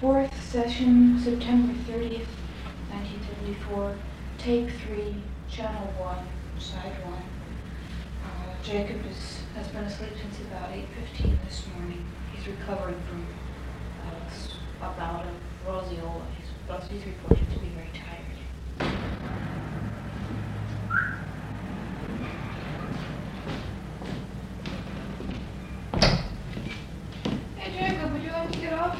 Fourth session, September 30th, 1974, tape 3, channel 1, side 1. Jacob has been asleep since about 8:15 this morning. He's recovering from a bout of roseola. He's reported to be very tired. Hey Jacob, would you like to get up?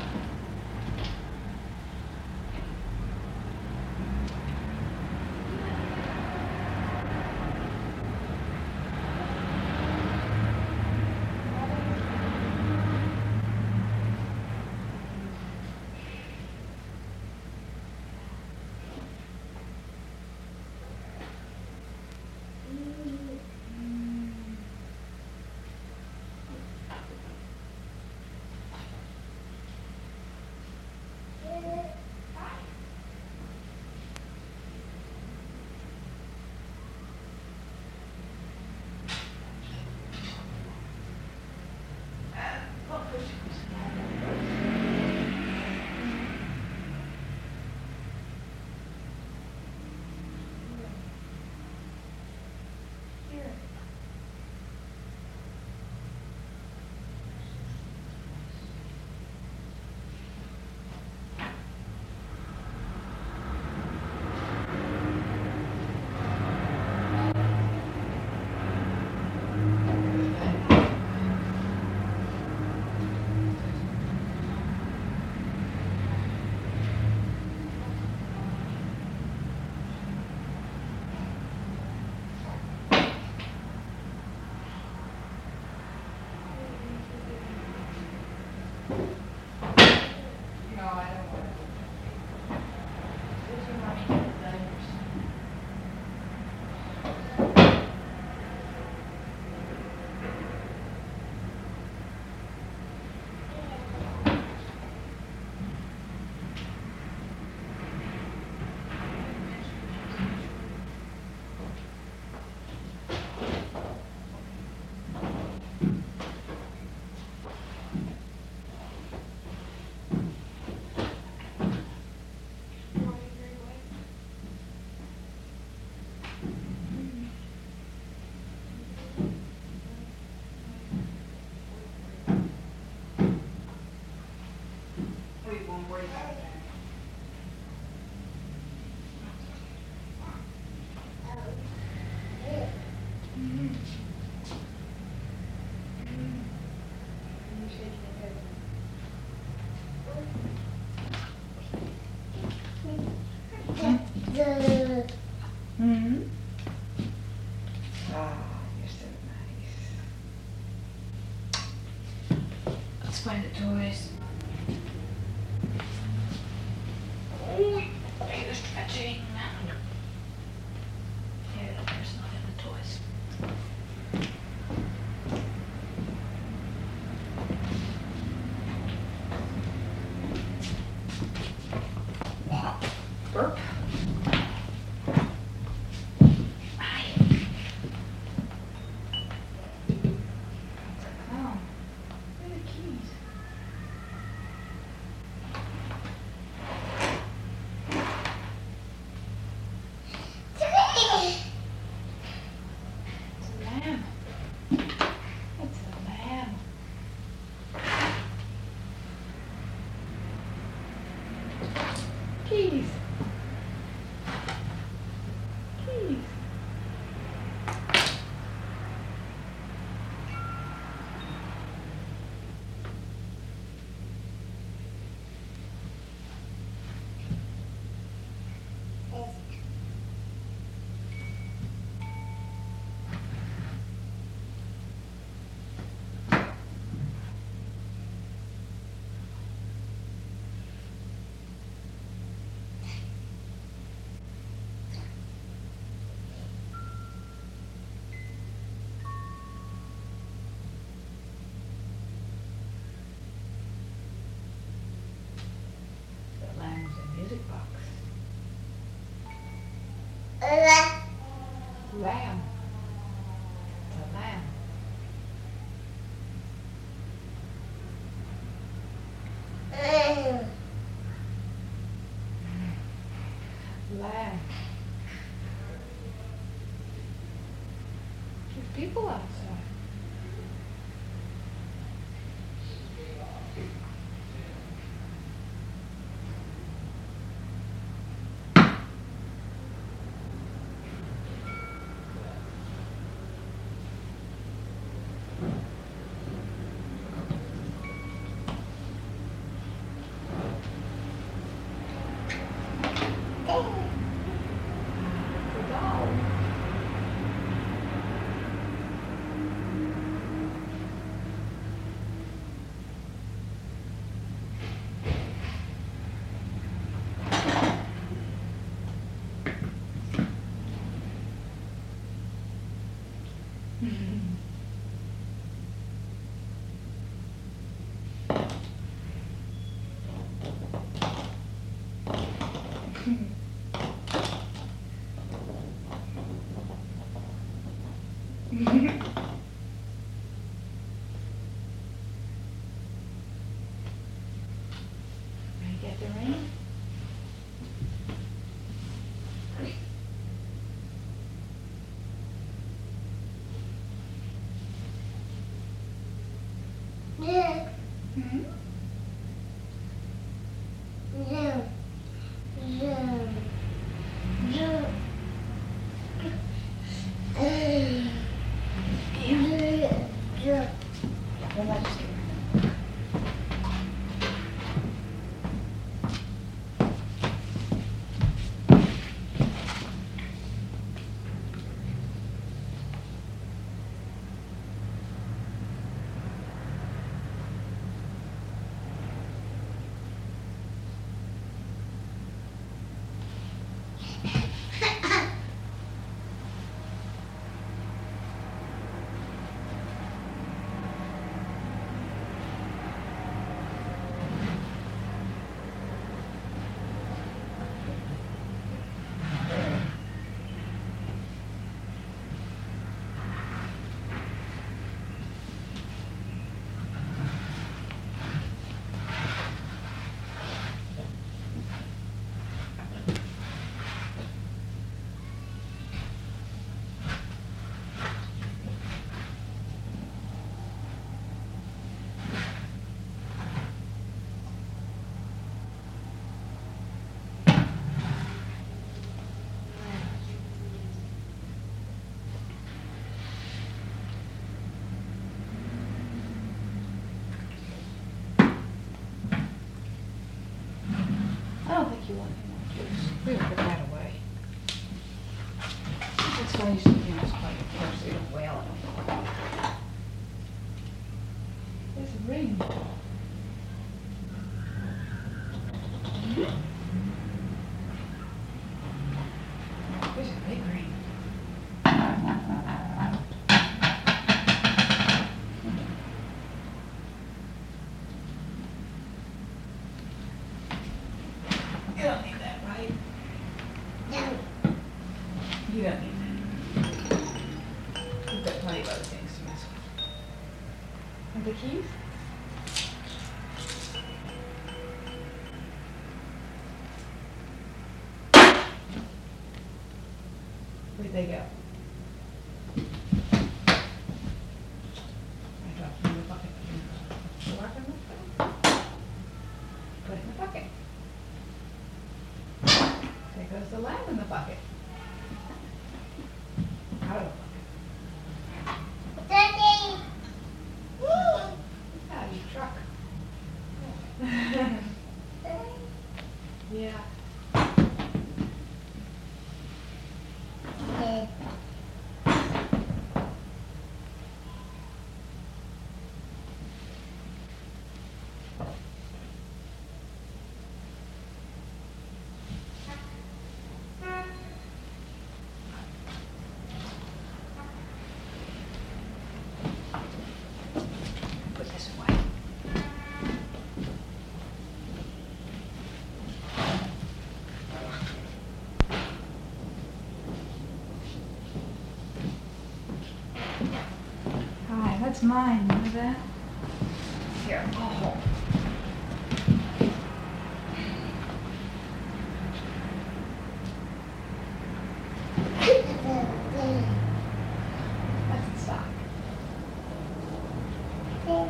You're so nice. Let's find the toys. Oh, you're stretching. Here, there's nothing in the toys. Burp. Keys. Keys. Lamb. It's a lamb. Hmm? Well, let's see. I don't think you want any more juice. We'll put that away. That's why you should, it's quite a course, you don't wail it. There's a ring. There's a big ring. You don't need that, right? You don't need that. We've got plenty of other things to mess with. And the keys? Where'd they go? I dropped them in the bucket. Lock them up. Put it in the bucket. There goes the lamb in the bucket. Out of the bucket. Out of your truck. Yeah. Put this away. Hi, that's mine, you know that? Here. Oh. That's the sock. Cool.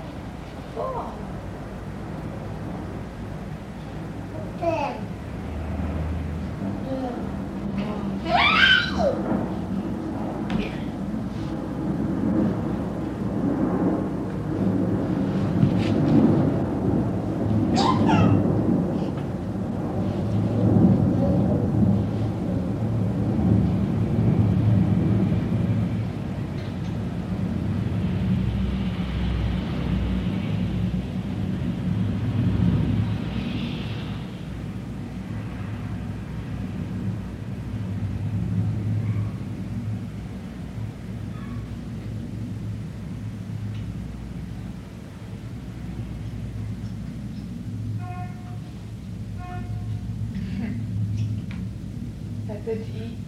Is that good to eat?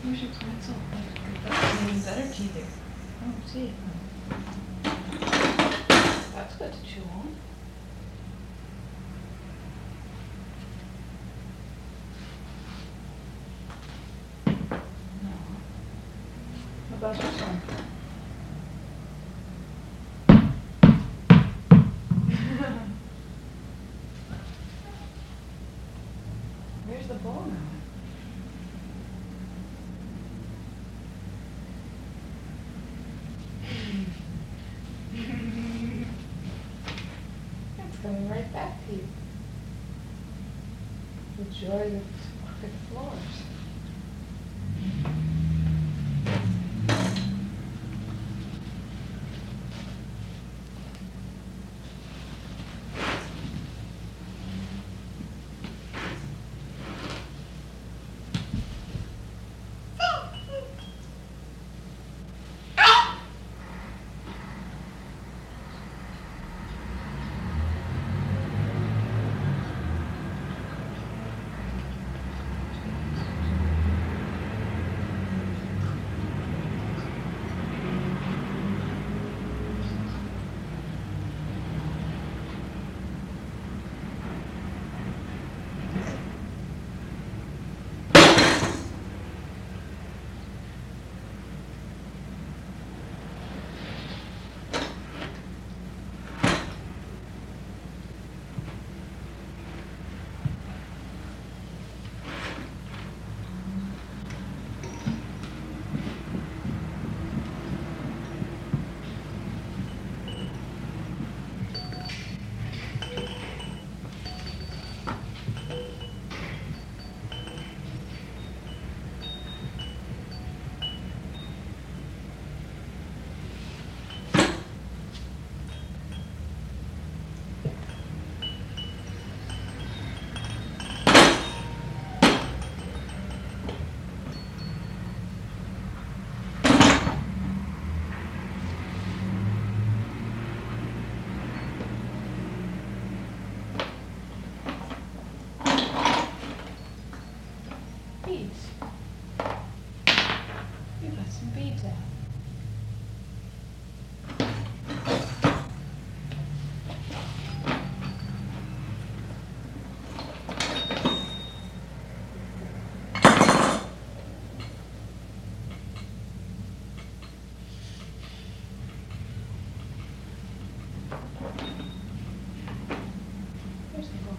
Where's your pencil? That's even better teeth. Oh, see. That's good to chew on. No. How about this one? Where's the ball now? It's coming right back to you. The joy of crooked floors. Beads. You got some beads out. Where's the ball?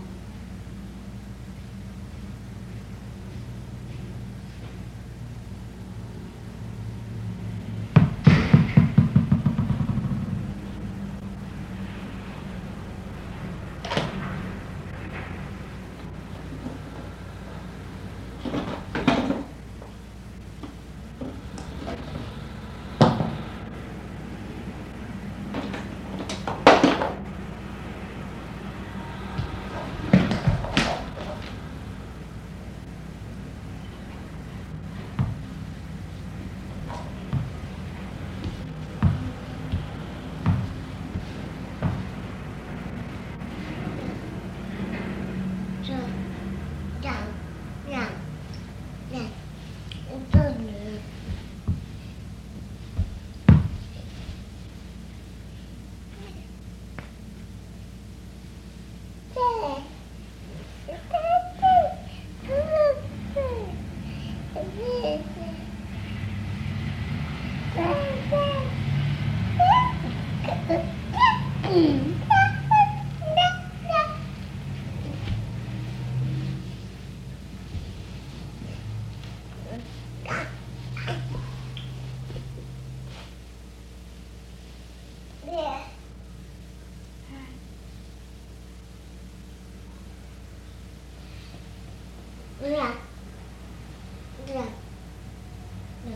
Yeah. Yeah. Yeah.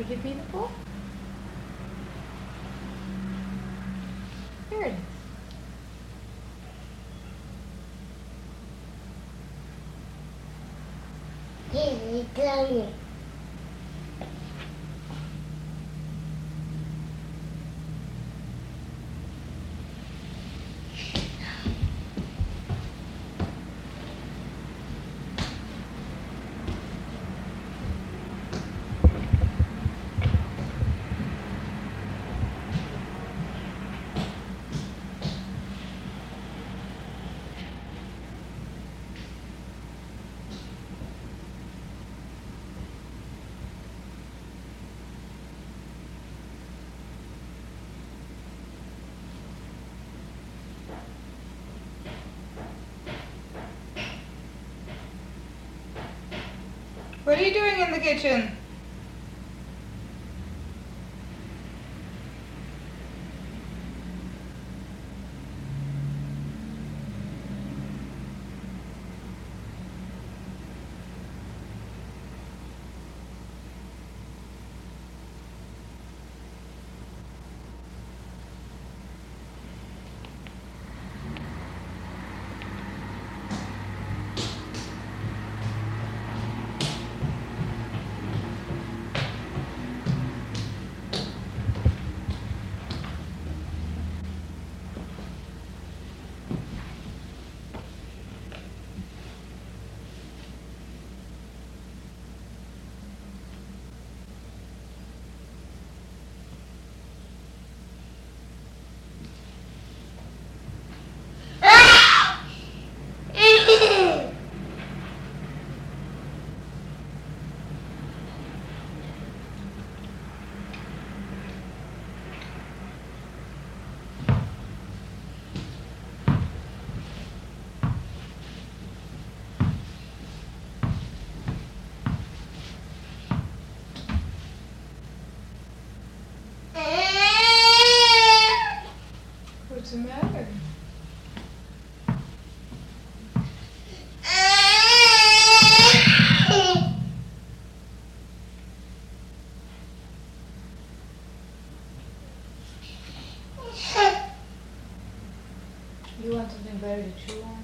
give me the book? Here it is. Here it comes. What are you doing in the kitchen? What's the matter? You want something better to chew on?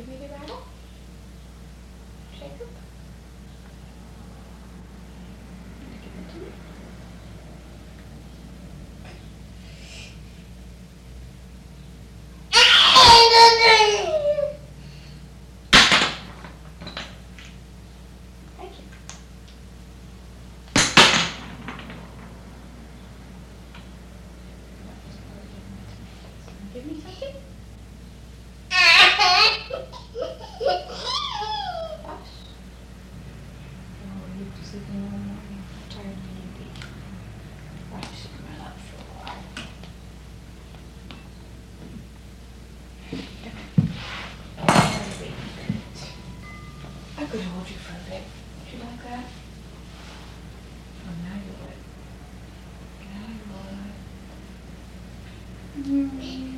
give you the rattle? Jacob? Give it to me. Thank you. Give me something? Gosh. Oh, you have to sleep in the morning. How tired can you be? Probably should run up for a while. I could hold you for a bit. Would you like that? Oh, now you would. Now you would.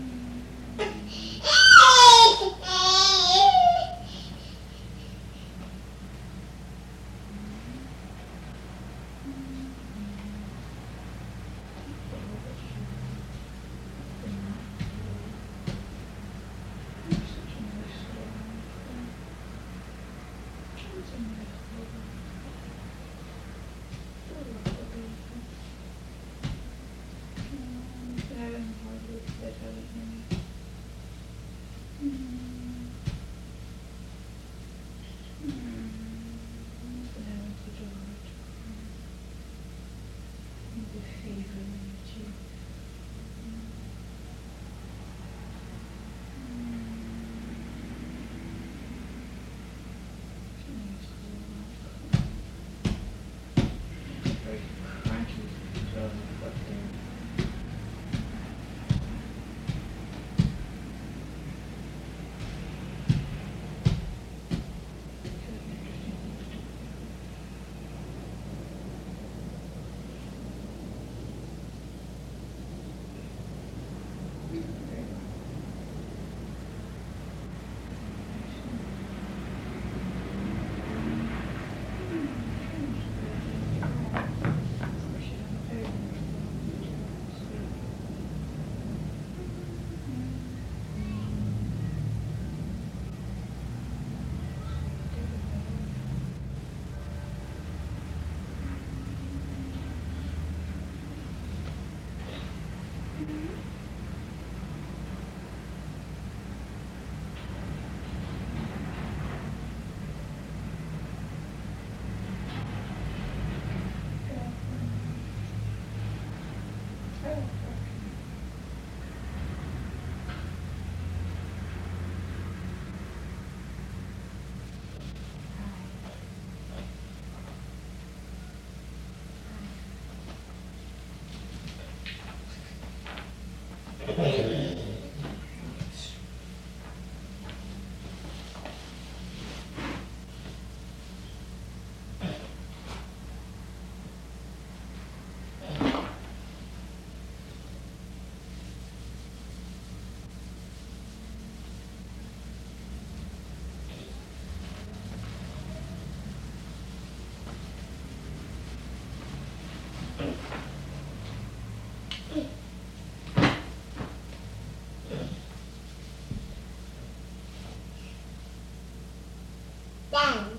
Down.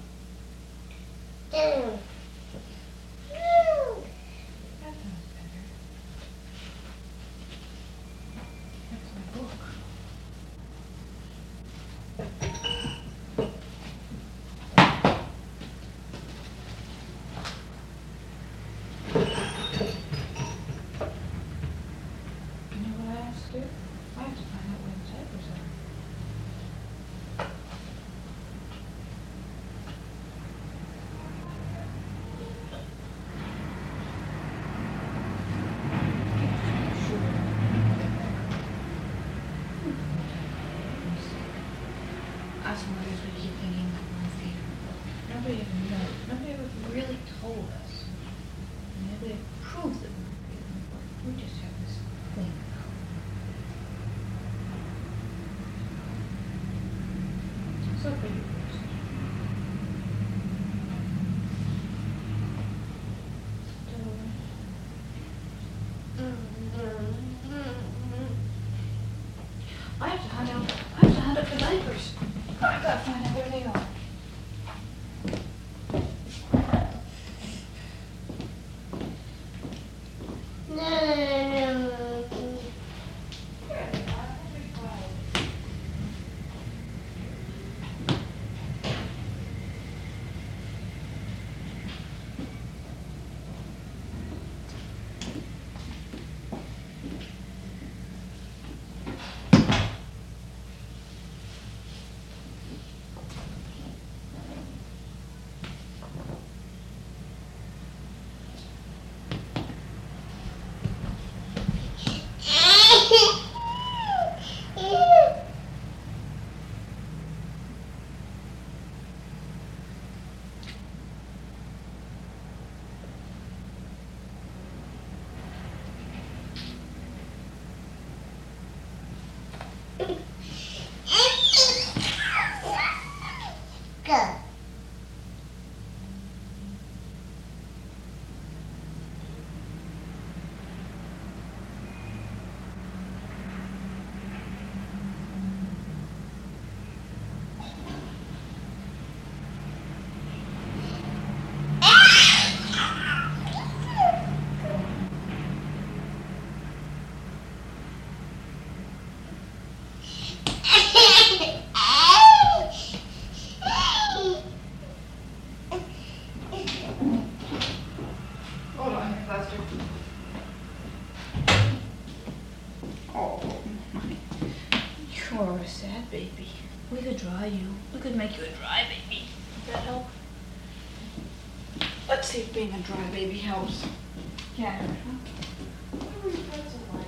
Down. That sounds better. That's my book. You know what I have to do? I have to find out where the diapers are. Us mothers would keep thinking that we're a favorite book. Nobody ever knew. Nobody ever really told us. And nobody proved that we were a favorite book. We just have this thing. So for you first. I have to hunt up the diapers. We could dry you. We could make you a dry baby. Would that help? Let's see if being a dry baby helps. Yeah. What were your pretzel like?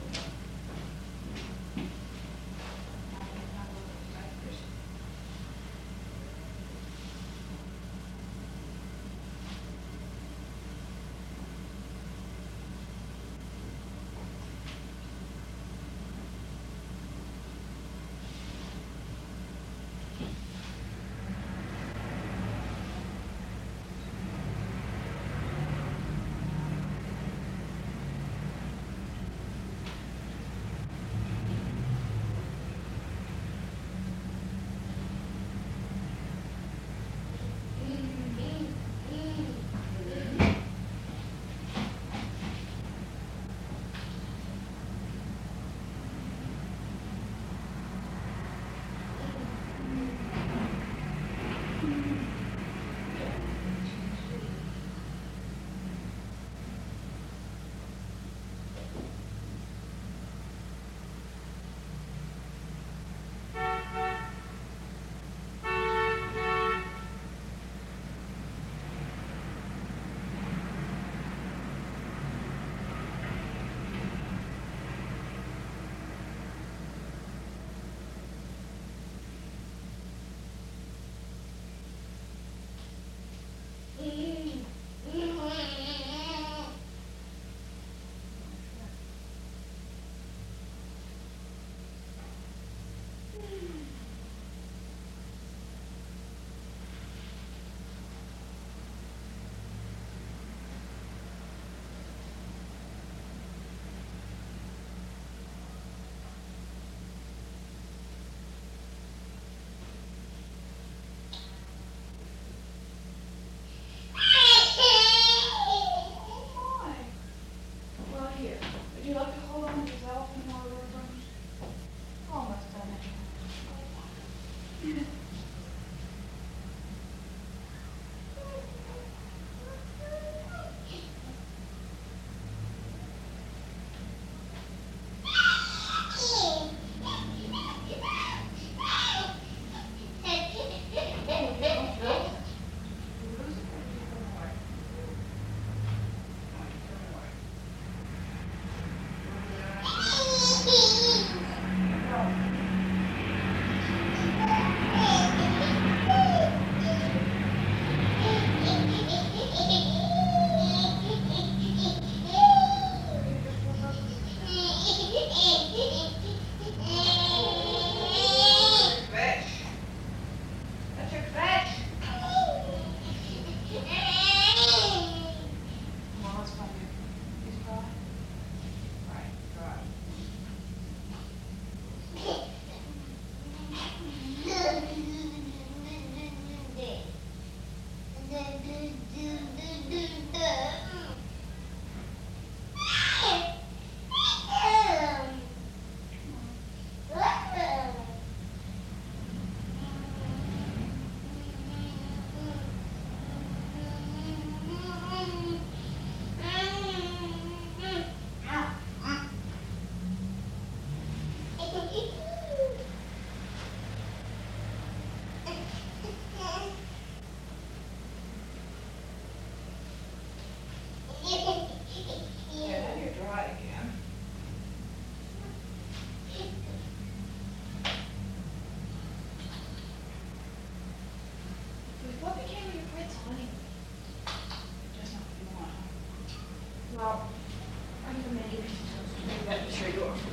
Well, I'm gonna maybe that to show you off.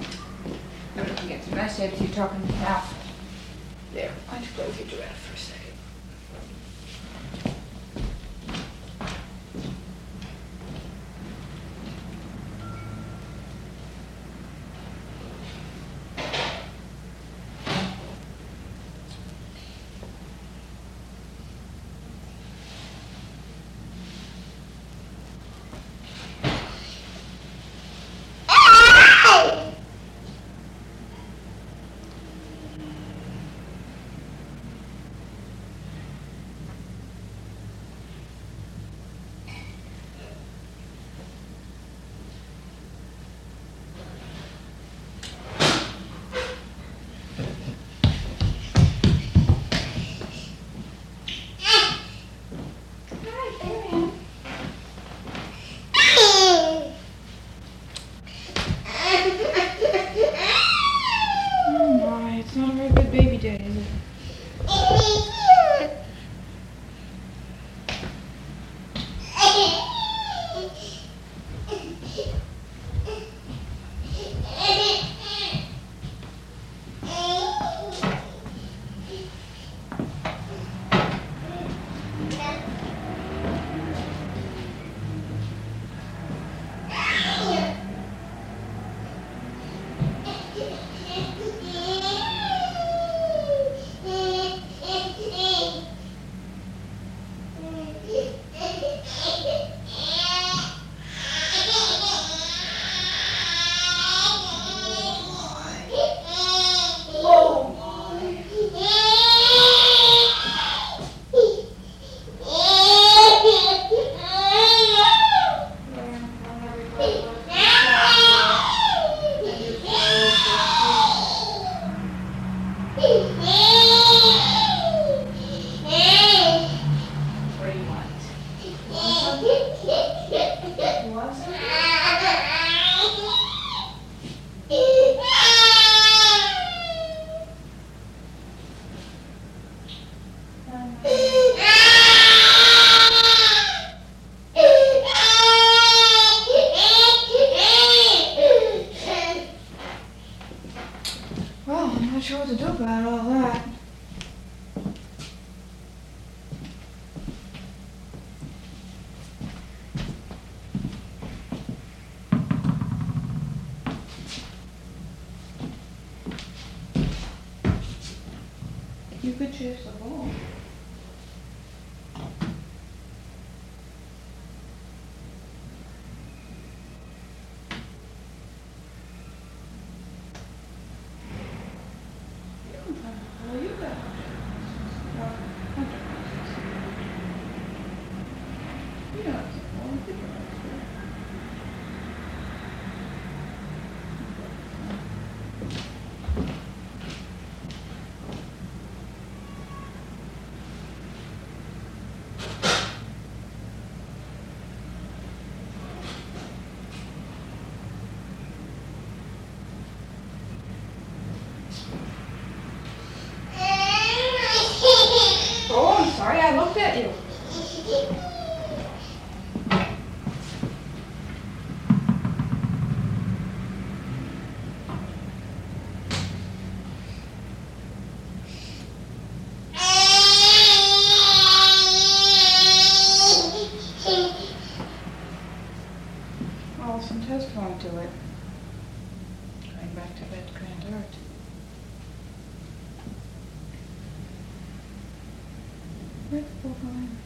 Don't forget, it's nice to have you talking to Cal. There, why don't you go with your giraffe for a second? You could choose the ball. You can find the ball, you got it. Well, okay. You don't have to ball, you can run it. Oh, I'm sorry, I looked at you. Allison testified to it. Going back to that grand art. Where's the ball going?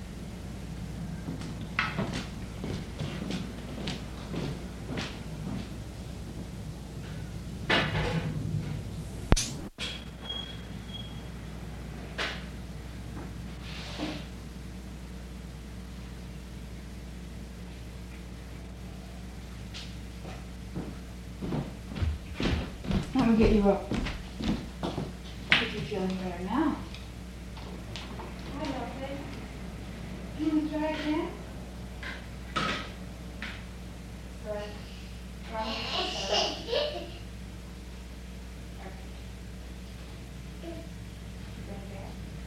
Let me get you up. If you're feeling better now. Hi, lovely. Can you try again? Good. Right. Perfect. Good there.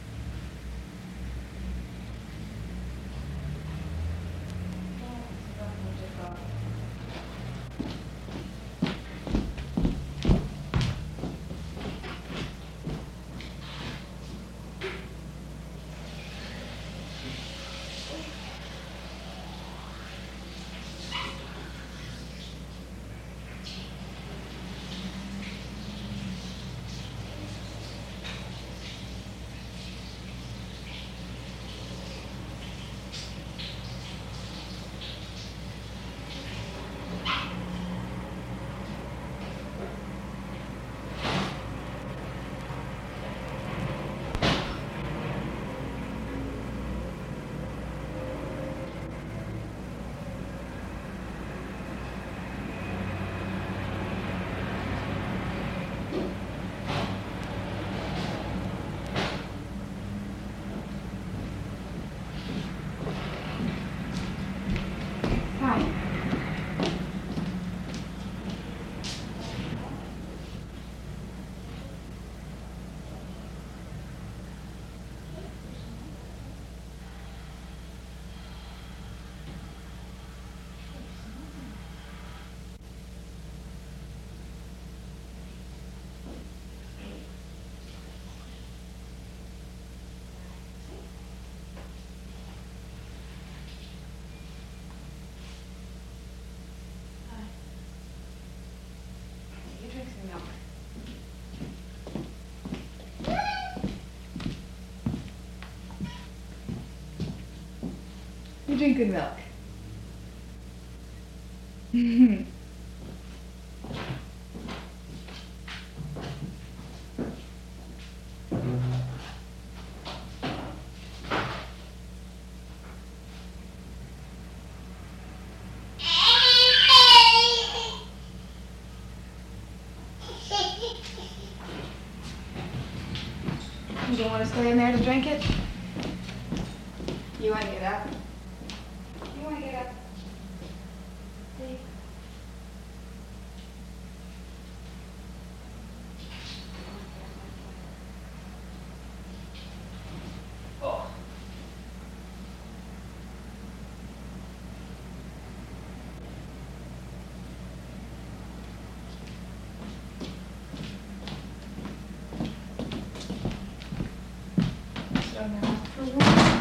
Hi. You drink some milk. You drink good milk. You don't want to stay in there to drink it? You want to get up? You want to get up? See? Oh. So now for one.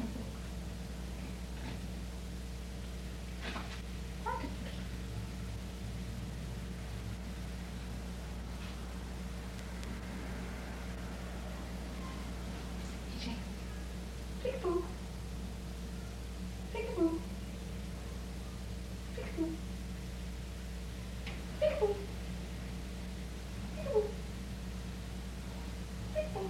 Pocket. DJ. Peekaboo. Peekaboo. Peekaboo. Peekaboo. Peekaboo. Peekaboo.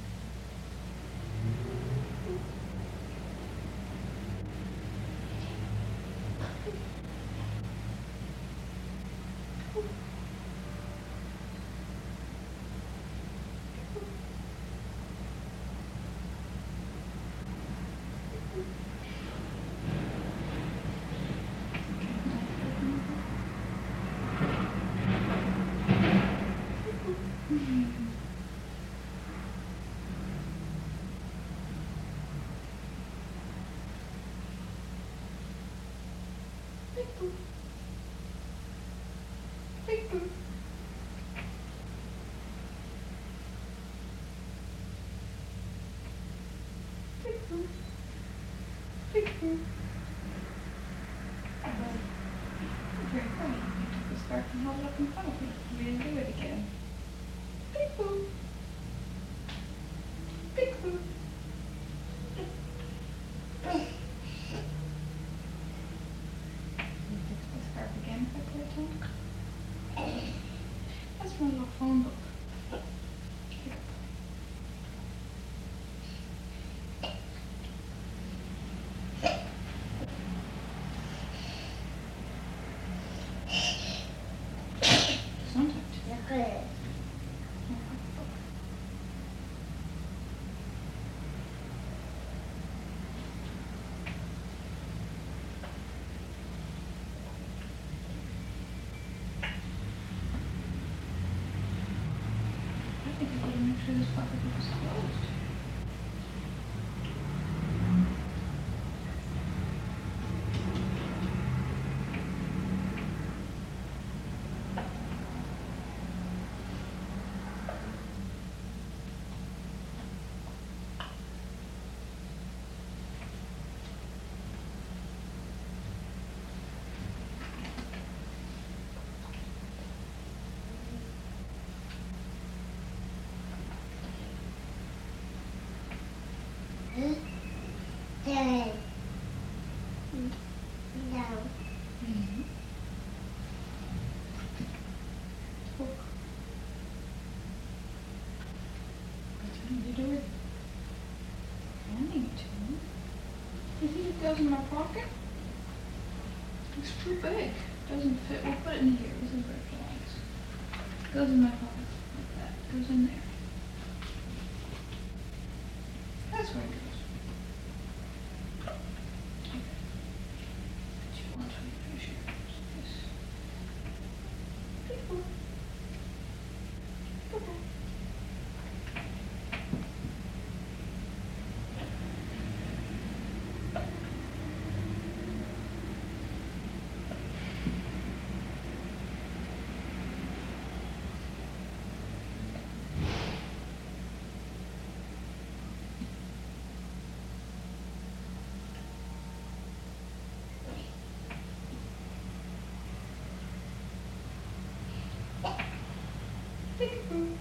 Peekaboo. Peekaboo. Peekaboo. Peekaboo. Very funny. You took the scarf and held it up in front of me. You didn't do it again. Peekaboo. Peekaboo. You fix the scarf again if I play a tone? That's my little phone book. Here. Sometimes. Good. I think I better make sure this pocketbook is closed. Dad. No. Mm-hmm. Book. What time did you do it? Planning to. You think it goes in my pocket? It's too big. Doesn't fit. We'll put it in here. This is where it belongs. Goes in my pocket. Like that. Goes in there. That's where it goes. Okay. Put you on 23 shares. Yes. Peekaboo. Peekaboo. Peekaboo.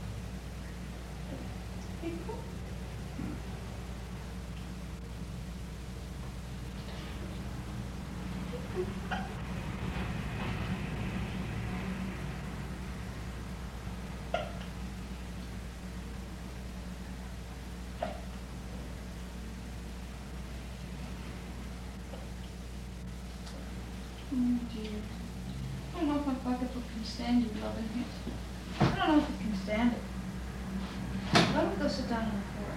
Peekaboo. Oh dear. I don't know if my pocketbook can stand you loving it. I don't know if it can stand it. Why don't we go sit down on the floor?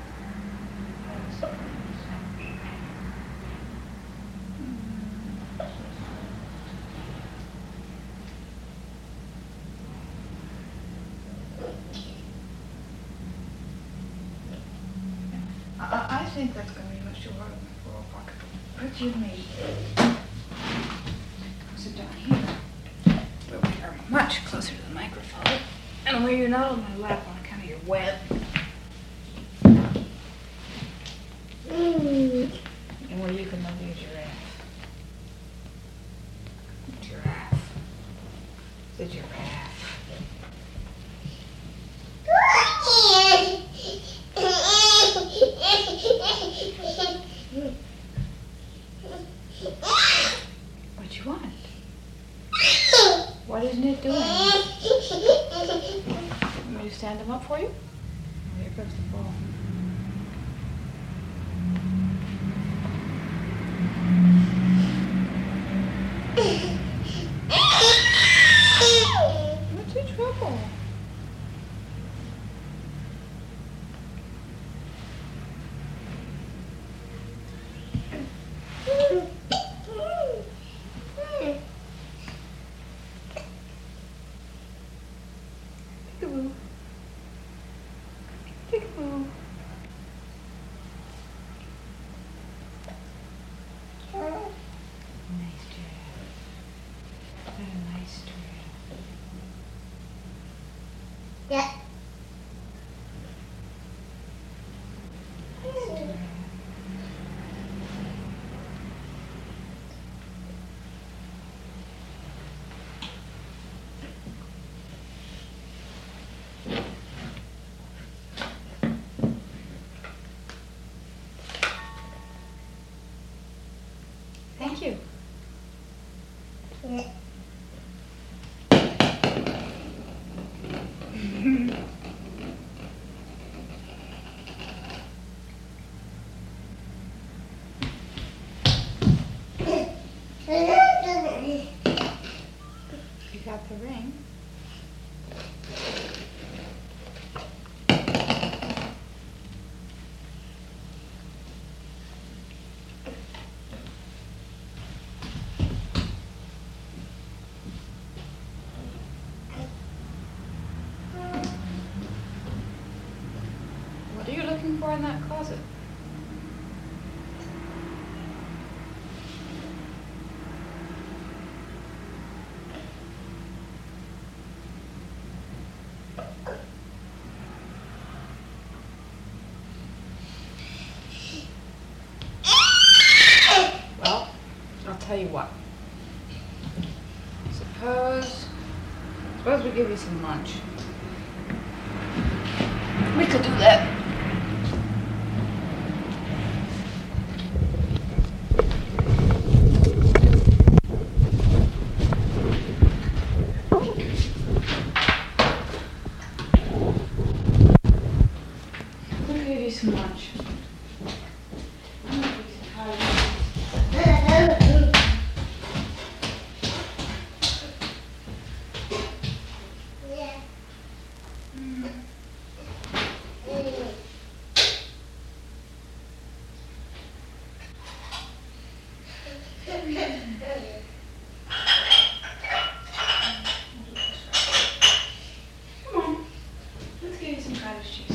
I think that's going to be much too hard on my poor old pocketbook. But you me. Sit down here, where we are much closer to the microphone, and where you're not on my lap on account of your web. Mm. Or you can look at a giraffe. Giraffe. It's a giraffe. What you want? What isn't it doing? Want me to stand them up for you? Oh, here comes the ball. What's your trouble? Peekaboo. Peekaboo. Nice giraffe. What a nice giraffe. Yeah. Nice giraffe. Thank you. Yeah. You got the ring. What are you looking for in that closet? Well, I'll tell you what. Suppose we give you some lunch. We could do that. We'll give you some lunch. I'm gonna give you some calories. Come on, let's give you some cottage cheese.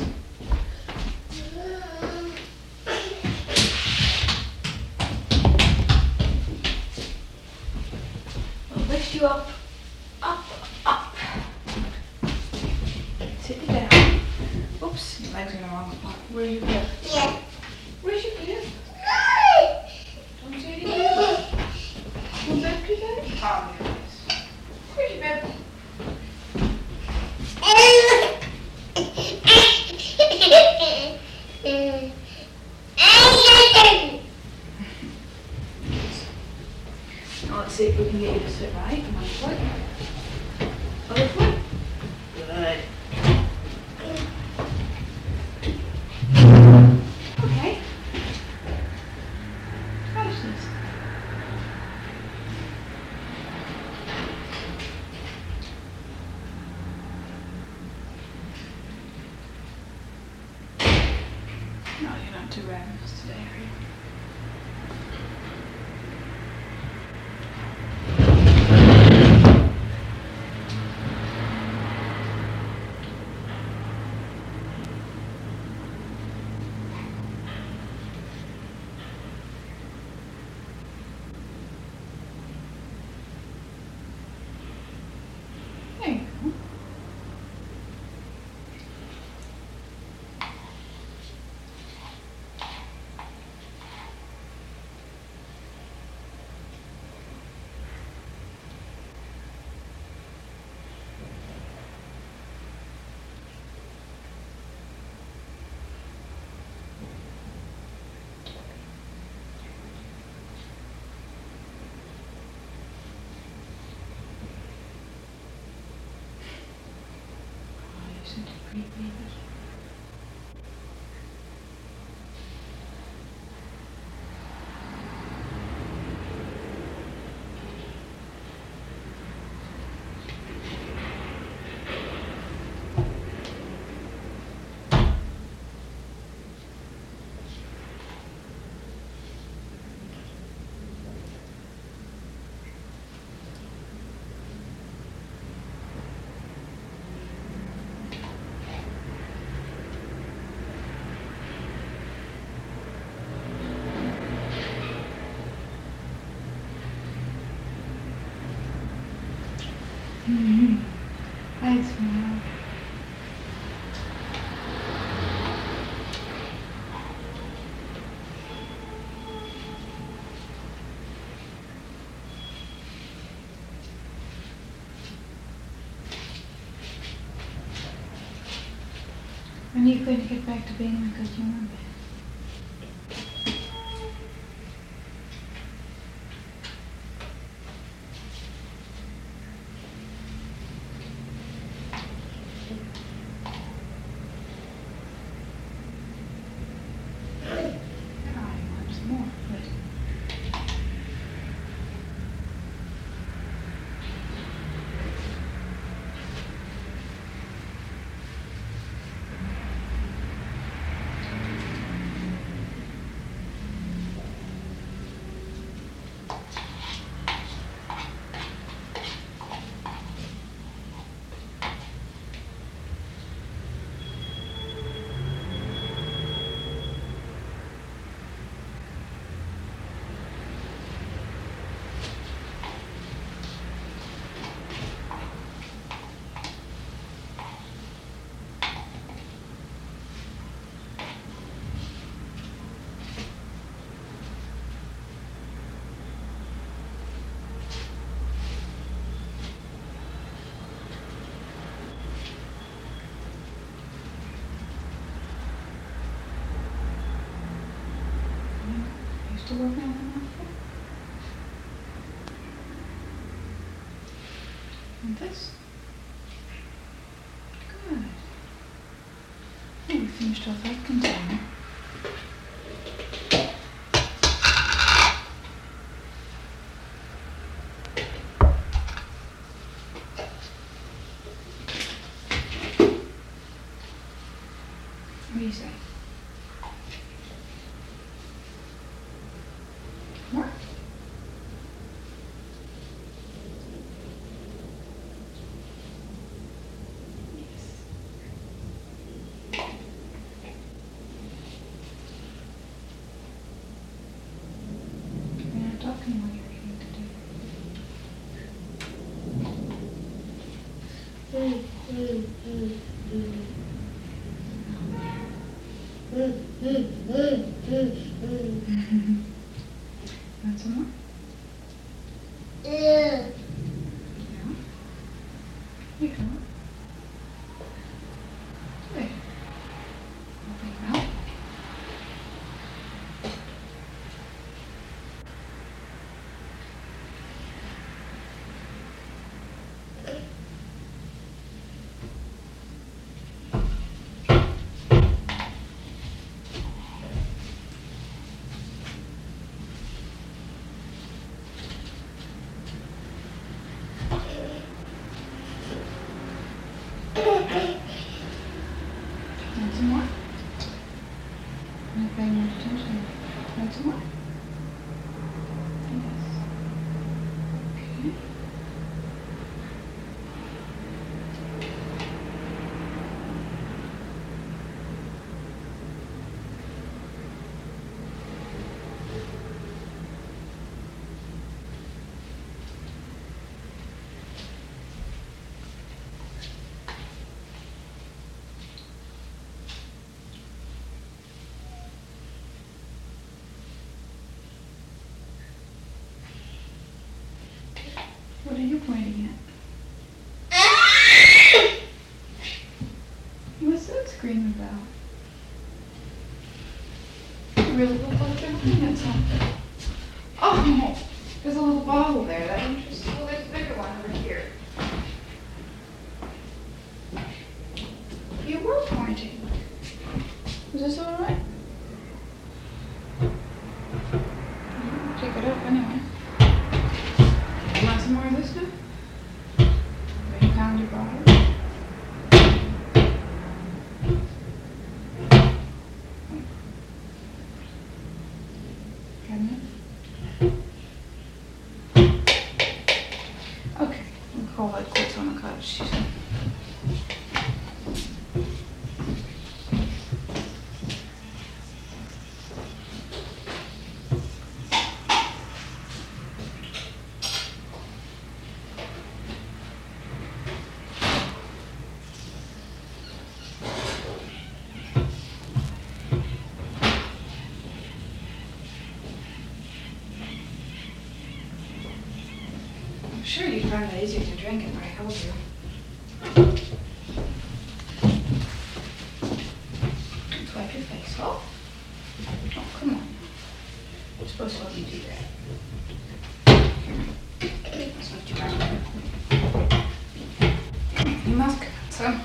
We'll lift you up, up, up. Sit you down. Oops, your legs are in the wrong spot. Where are you here? Yeah. Where's your bib? Don't see any bib. What bib you got? Oh, there it is. Where's your bib? Now let's see if we can get you to sit right. One foot. Other foot. Good. Okay. Cottage cheese. No, you're not too ravenous today, are you? There you go. Sweet baby. Thanks, Mom. When are you going to get back to being a good human being? Still working on that outfit? And this? Good. Oh, we finished off that container. What do you say? More? Yes. You're not talking while you're eating today. Want some more? Yeah. You can. Good. Open your mouth. Want some more? I'm not paying much attention. Want some more? Yes. Okay. What are you pointing at? What's that scream about? You really look like you're looking at something. Oh, there's a little bottle there. That interests you. Well, there's a bigger one over here. You were pointing. Is this all right? Take it up anyway. You want some more of this now? Maybe pound your bottle. Okay, we'll call that quits on the couch, she said. I'm sure you'd find it easier to drink if I held you. Let's wipe your face off. Oh, come on. You're supposed to let me do that. Here. That's what you are. You must got some.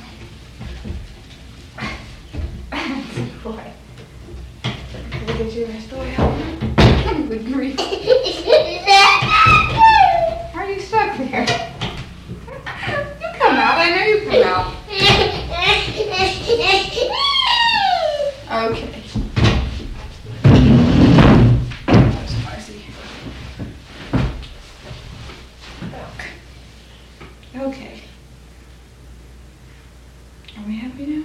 Boy. Look at you, rest away. Good grief. Why are you stuck there? You come out. I know you come out. Okay. That's Marcy. Okay. Are we happy now?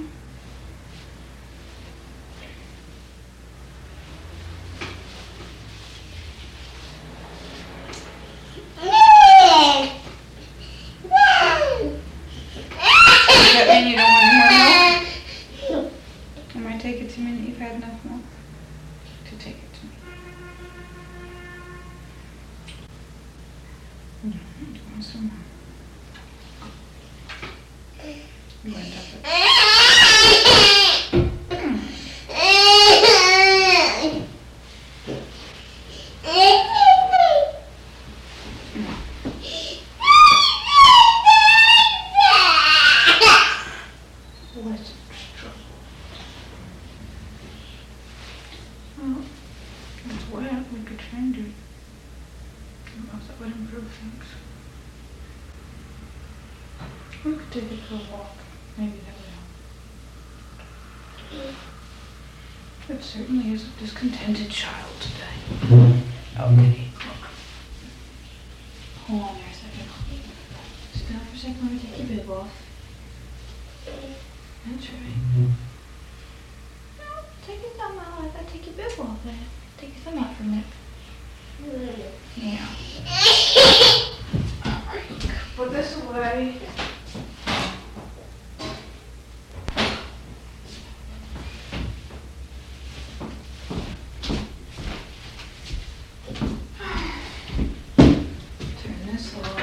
Does that mean you don't want any more milk? I might take it to me that you've had enough milk to take it to me. No, do you want some more? You want to dump it? What's trouble? Well, it's wet. We could change it. I don't know if that would improve things. We could take it for a walk. Maybe that would help. It certainly is a discontented child today. Okay. Hold on there a second. Sit down for a second. Let me take your bib off. That's right. No, take your thumb out. I gotta take your bib off there. Take your thumb out for a minute. Yeah. Alright. Put this away. Turn this off.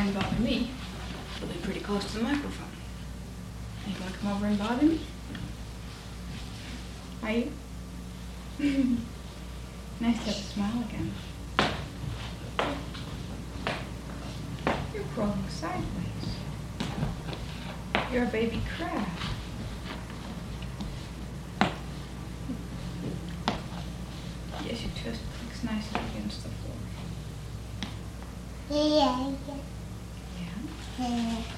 and bother me, you'll be pretty close to the microphone. You gonna come over and bother me? Are you? Nice to have a smile again. You're crawling sideways. You're a baby crab. Yes, your chest clicks nicely against the floor. Yeah. Yeah?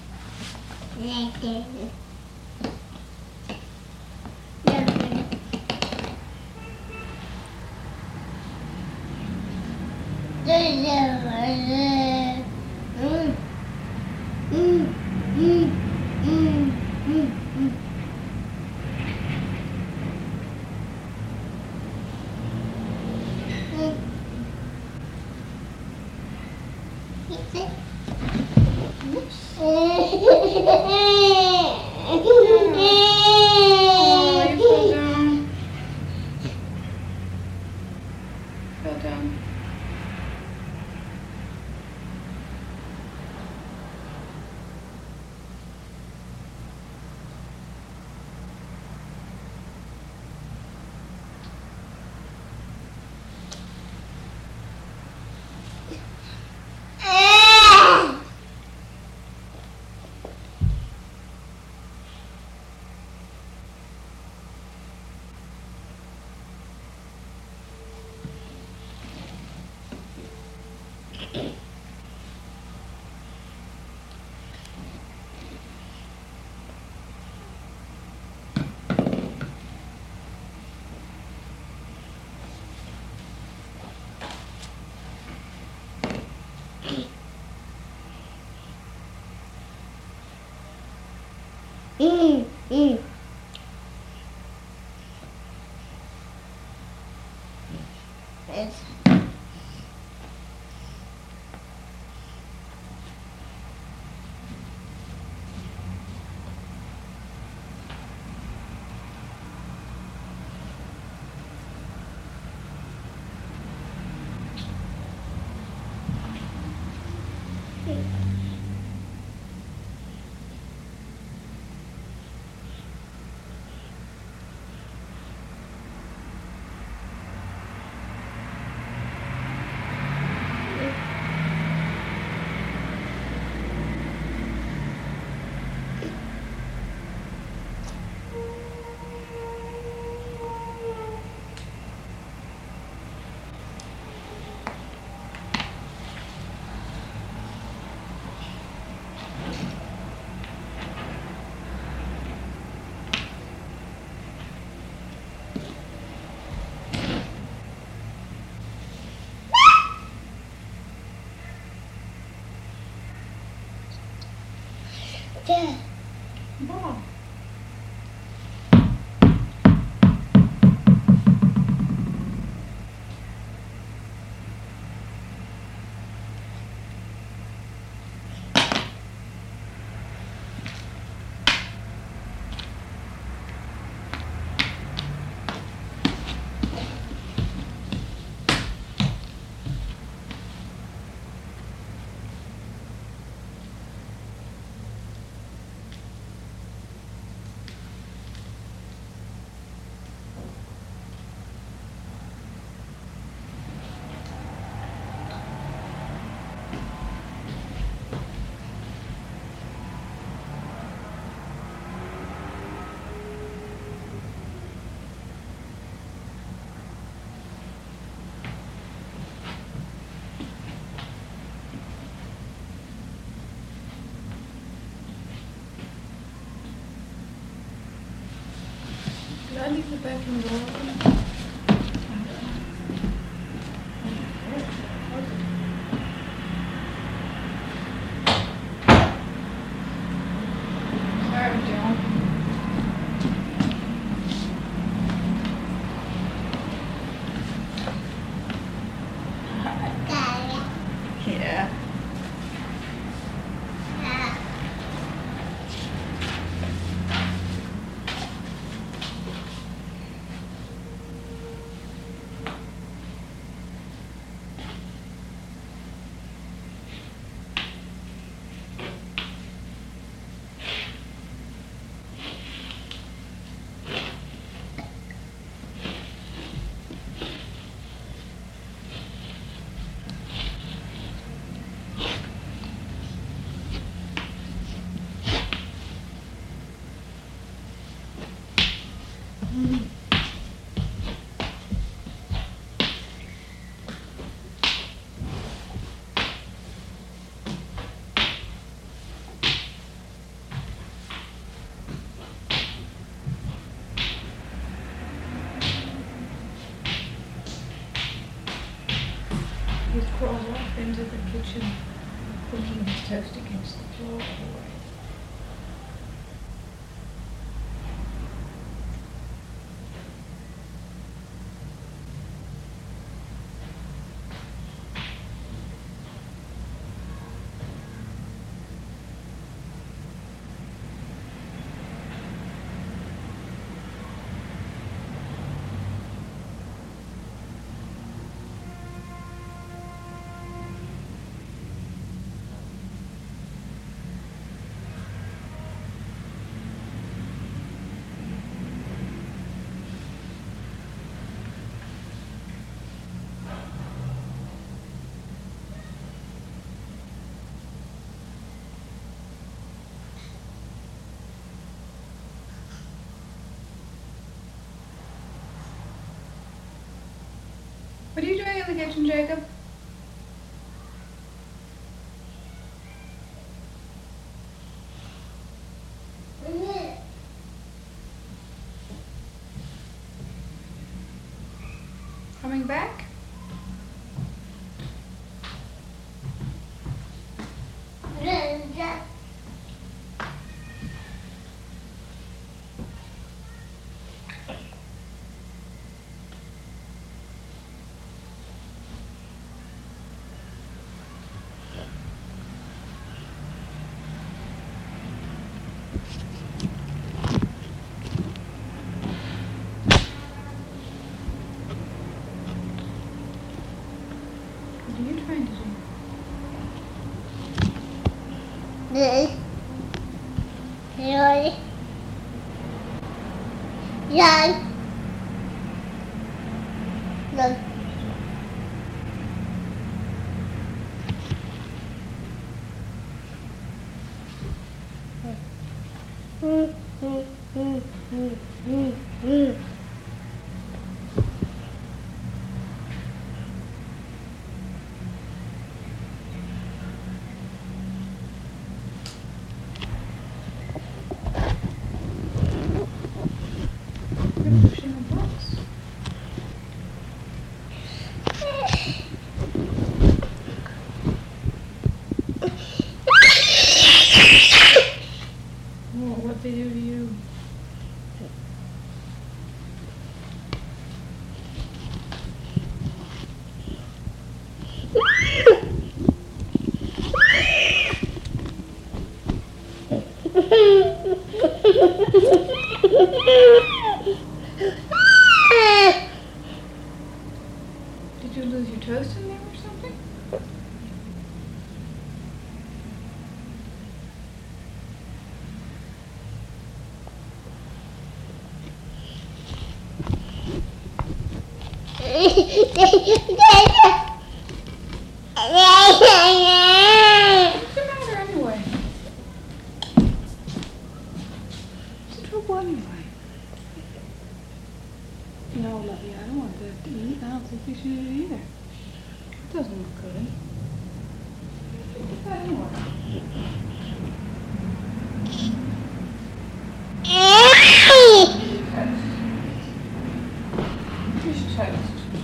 Whoops. Oh, you fell down. Fell down. Ball. Did I leave the bathroom door open? Sorry, Joan. Yeah. He crawls off into the kitchen, cooking his toast against the floor. What are you doing in the kitchen, Jacob? Coming back? What are you trying to do? This. Really? Yeah. Look. You're pushing a box. Oh, what they do to you? Did you lose your toast in there or something? What's the matter anyway? What's the trouble anyway? No, Lovey, I don't want that to eat. I don't think you should eat it either. It doesn't look good. What's that anyway? Here's your toast.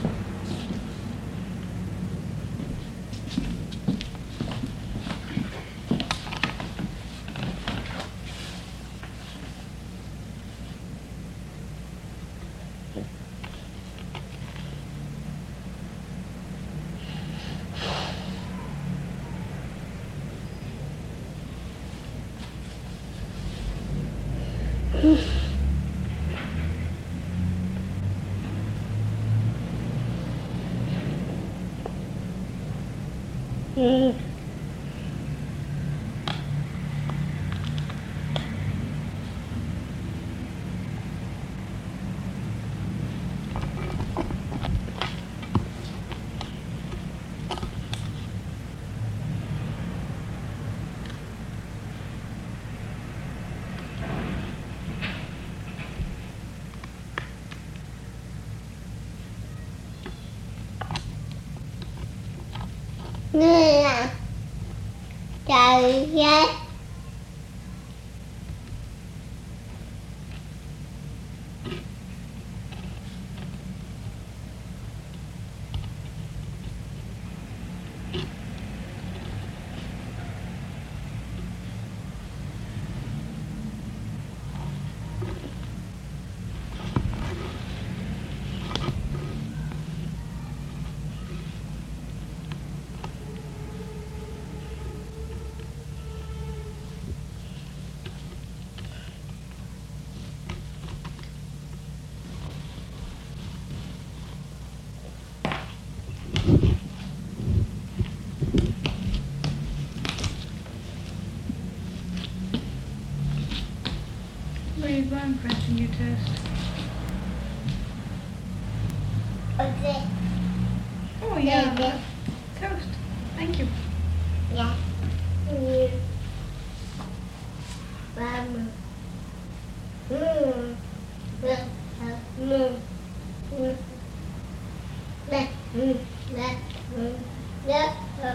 Nè. Trời ghê. scratching your test? Okay. Oh Yeah. yeah, toast. Thank you. Yeah. Mm. Mama. Mm. Mm. Mm. Nè, nè, nè,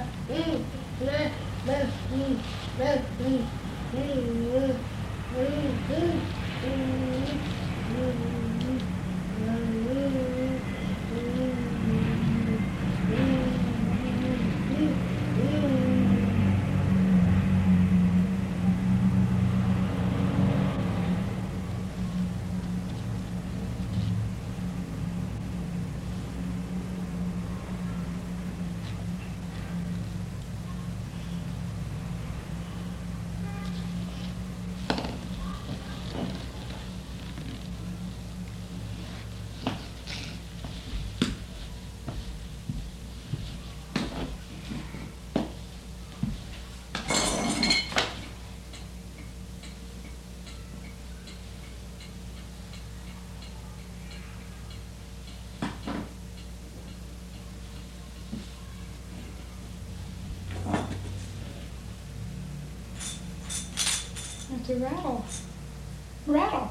It's a rattle. Rattle.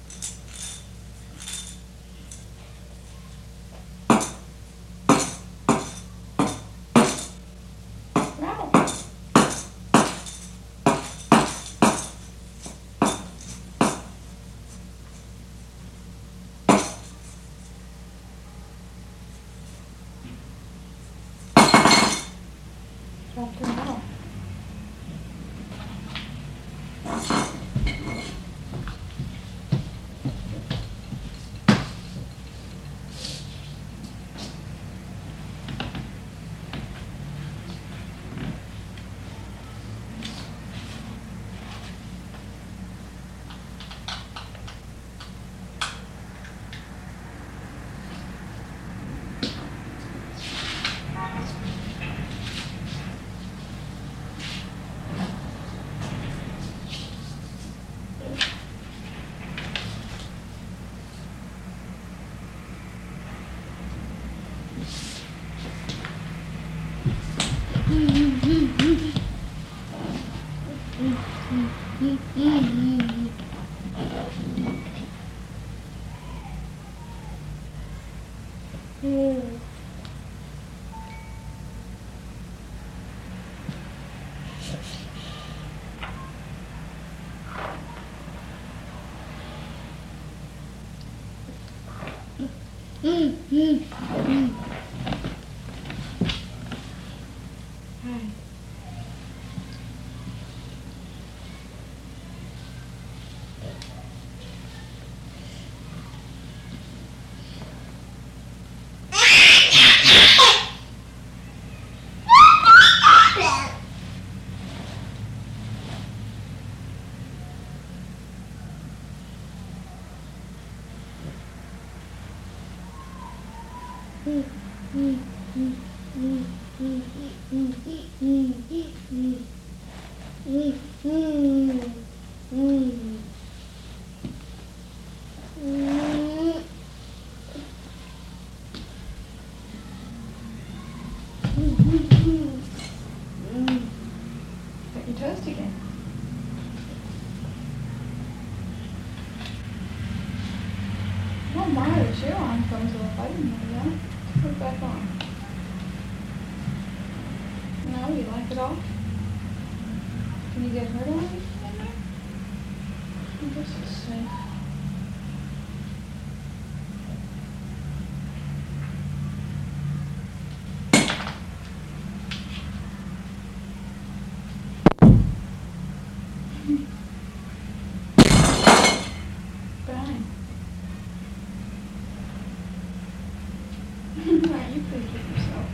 Rattle. Drop the rattle. Got your toast again. Oh my, the chair arm comes off. I didn't know that. Put it back on. No, you like it off? Can you get hurt on anything in there? I guess it's safe. Fine. Right, you pleased with yourself.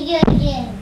again.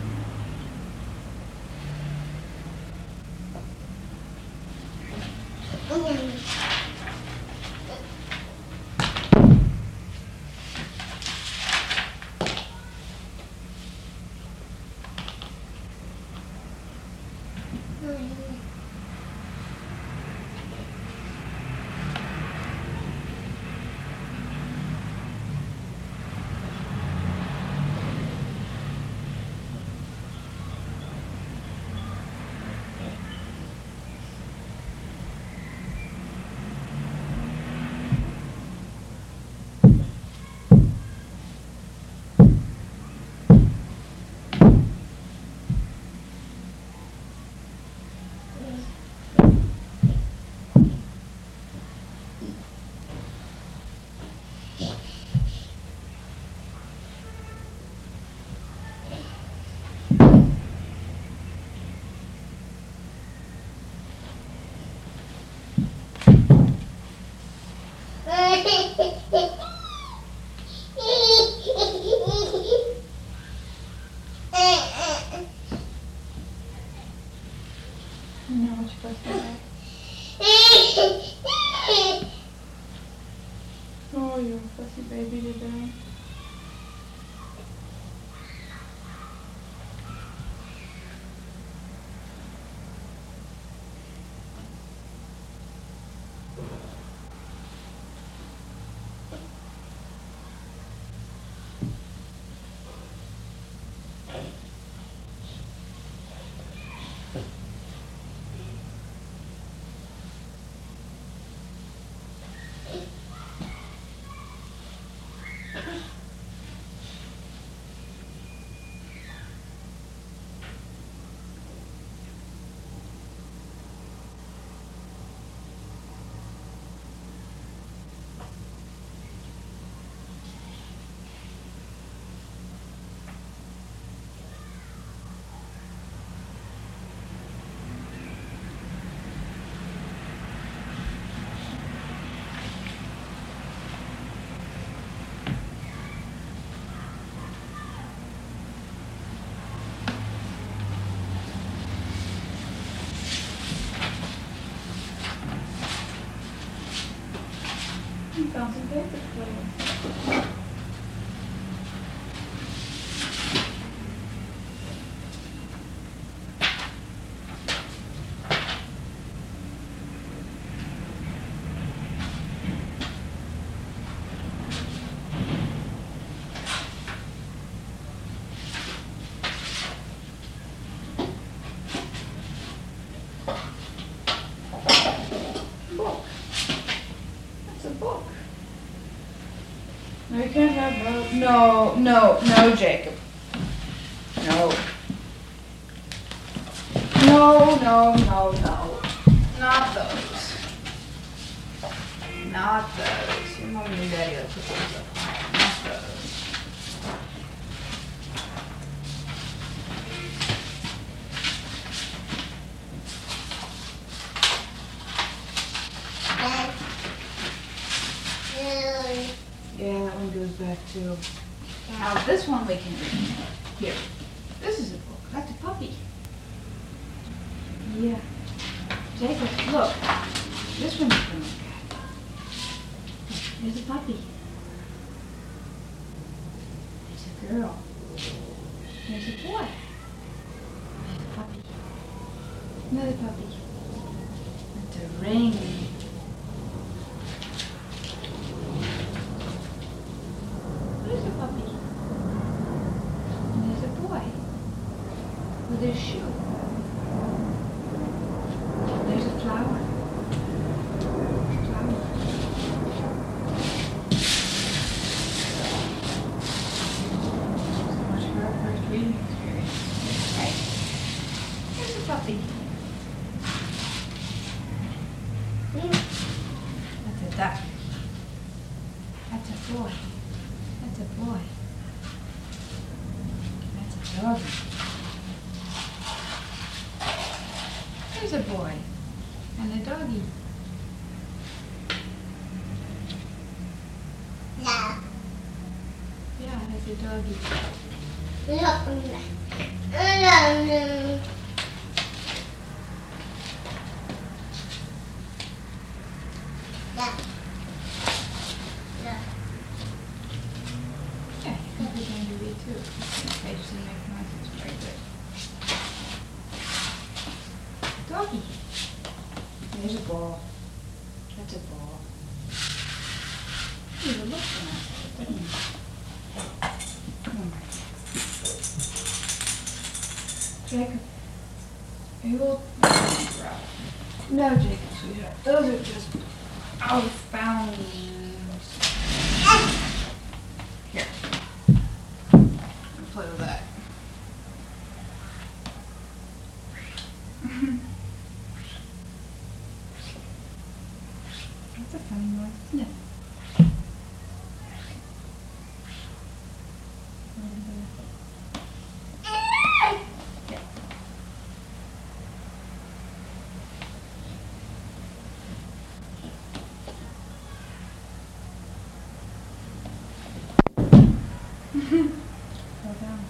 You know what you're supposed to say? Oh, you're a fussy baby today. You found some paper for you. Book. That's a book. No, you can't have those. No, Jacob. No. No. Not those. Not those. Your mom and daddy will put those up higher. Not those. Yeah, that one goes back too. Now this one we can read. Here. This is a book. That's a puppy. Yeah. Jacob, look. This one you can look at. There's a puppy. There's a girl. There's a boy. There's a puppy. Another puppy. That's a ring. There's a puppy. And there's a boy with his shoe. There's a flower. Flower. So much for our first reading experience. Right? There's a puppy. That's a duck. That's a boy. That's a boy. That's a dog. There's a boy and a doggy. No. Yeah, that's a doggy. Yeah, you can pretend to read too. I just didn't make noises very good. Doggy. There's a ball. That's a ball. You look nice, doesn't it? Come on. Jacob. You will. No, Jacob, sweetheart. Those are just out of bounds. Here. Play with that. That's a funny noise, isn't it? Yeah. Go down.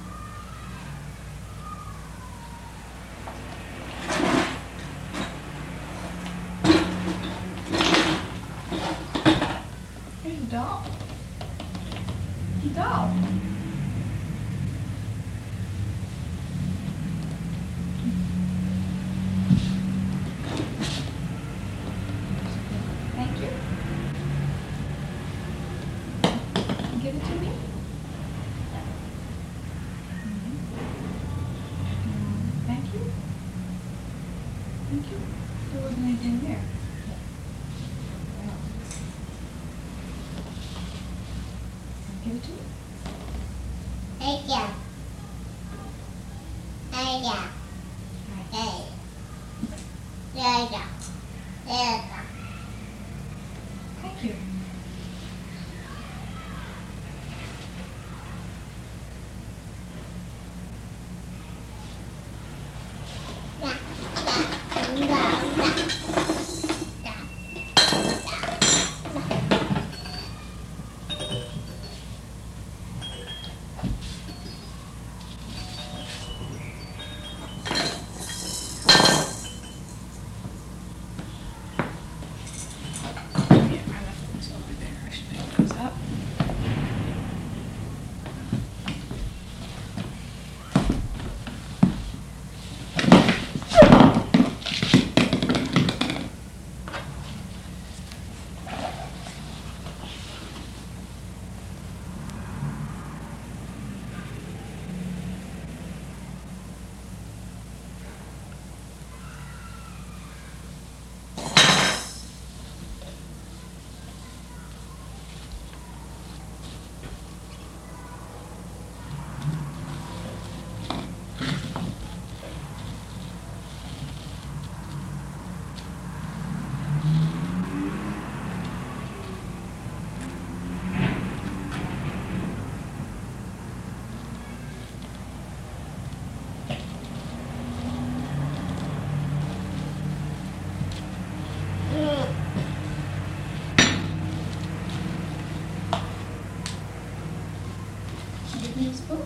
Here's a doll. A doll. Thank you. Give it to me. Thank you. Thank you. There wasn't anything there. Wow. Give it to me. Thank you. Yeah, I left things over there. I should pick those up. Give me a spoon.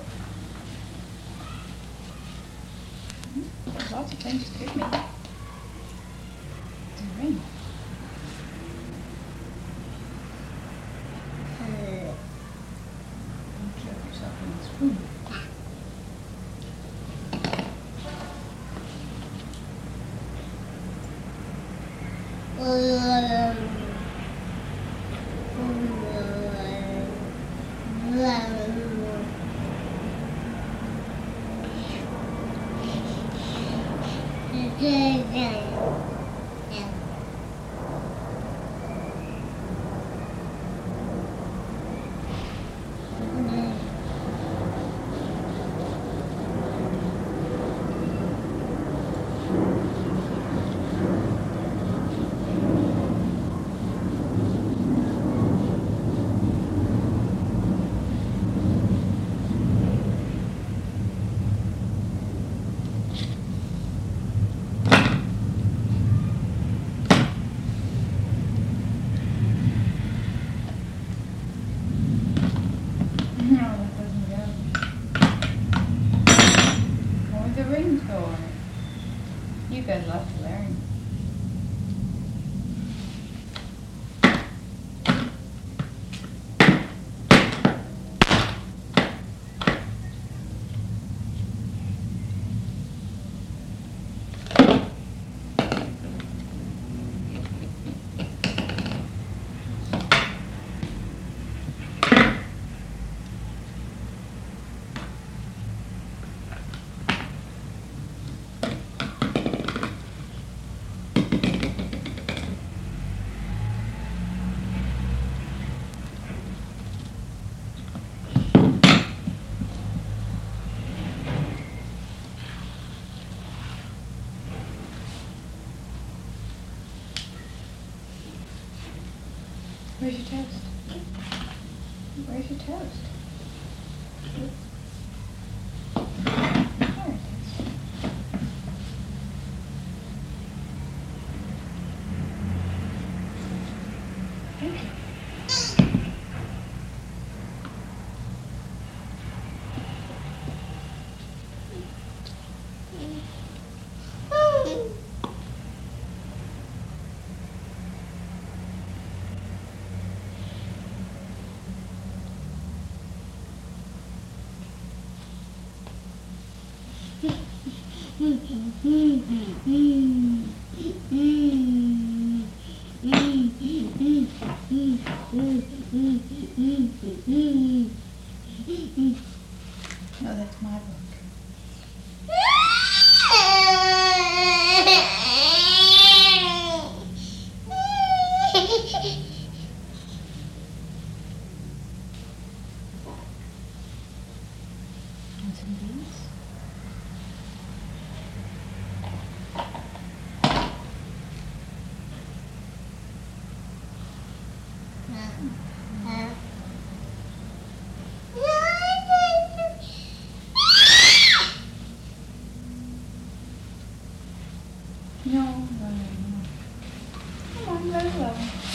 There's lots of things to give me. It's a ring. Don't choke yourself in the spoon. You got a lot to learn. Where's your toast? Where's your toast? There it is. Thank you. No, that's my book. Want some beans? No, no, no, no. Come on, let it alone.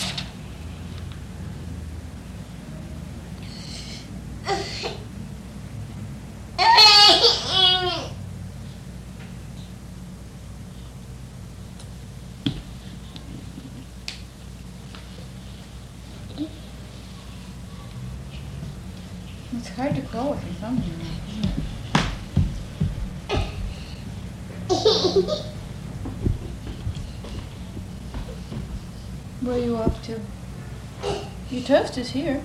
It's hard to crawl with your thumb in your mouth, isn't it? Where are you off to? Your toast is here.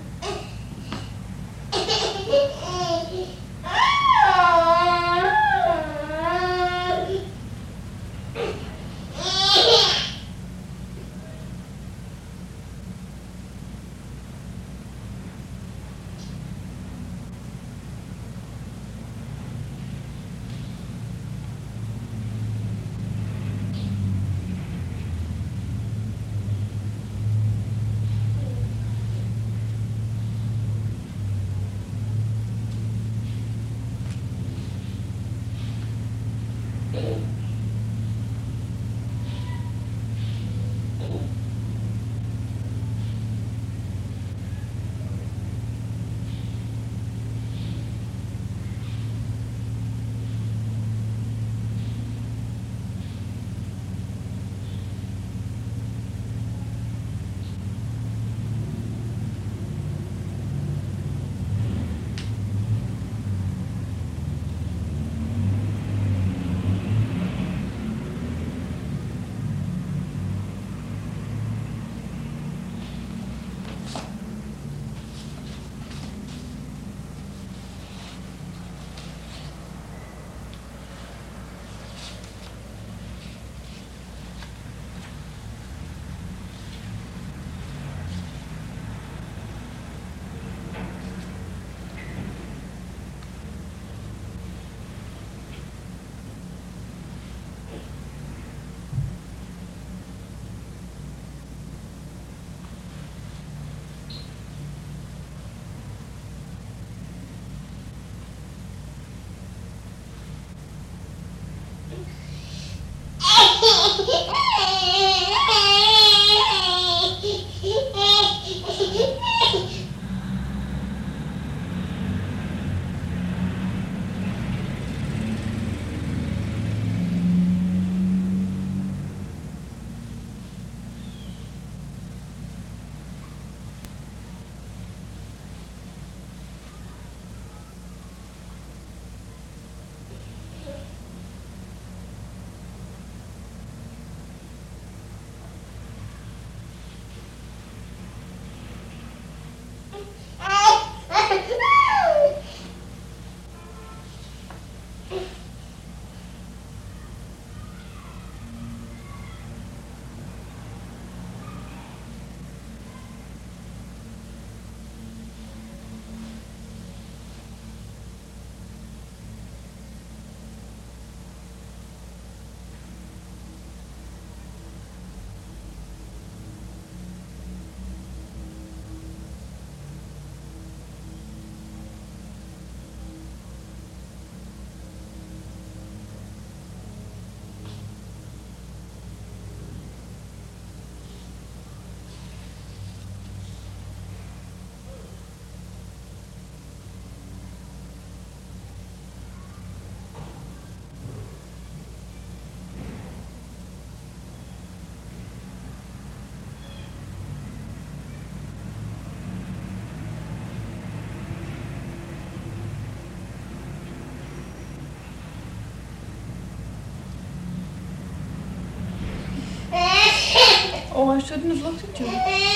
Oh, I shouldn't have looked at you.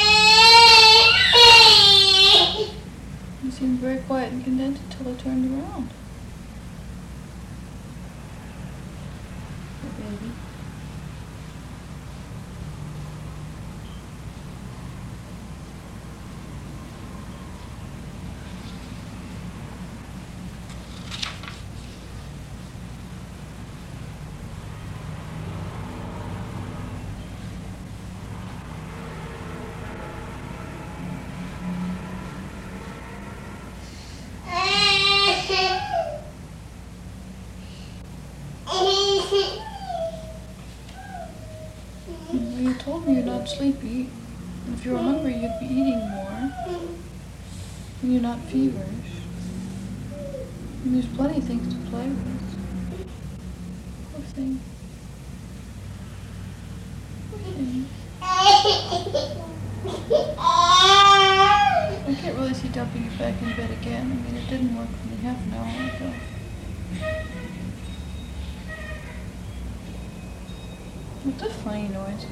You seemed very quiet and contented until I turned around. Poor baby. You told me you're not sleepy. If you were hungry, you'd be eating more. And you're not feverish. And there's plenty of things to play with. Poor thing. Poor thing. I can't really see dumping you back in bed again. I mean, it didn't work for me half an hour ago. What's a funny noise?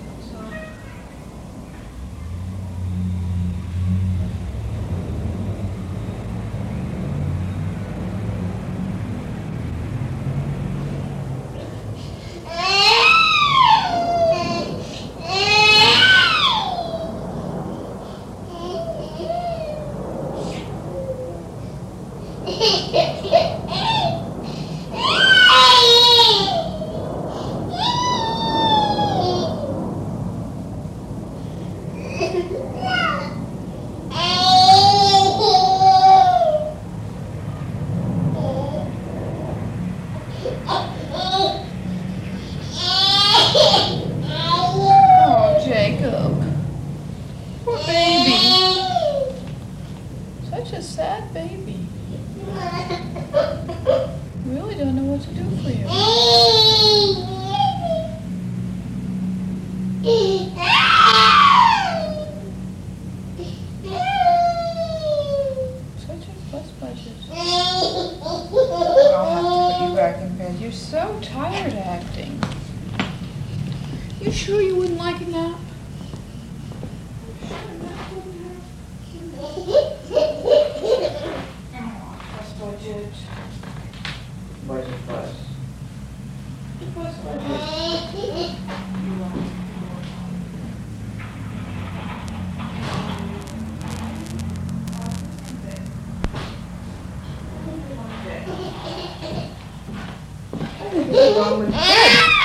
Oh, Jacob. Poor baby. Such a sad baby. Really don't know what to do for you. Such a fuss budget. I'll have to put you back in bed. You're so tired acting. You sure you wouldn't like a nap? Fuss budget. Budget fuss. Fuss budget. What's wrong with bed?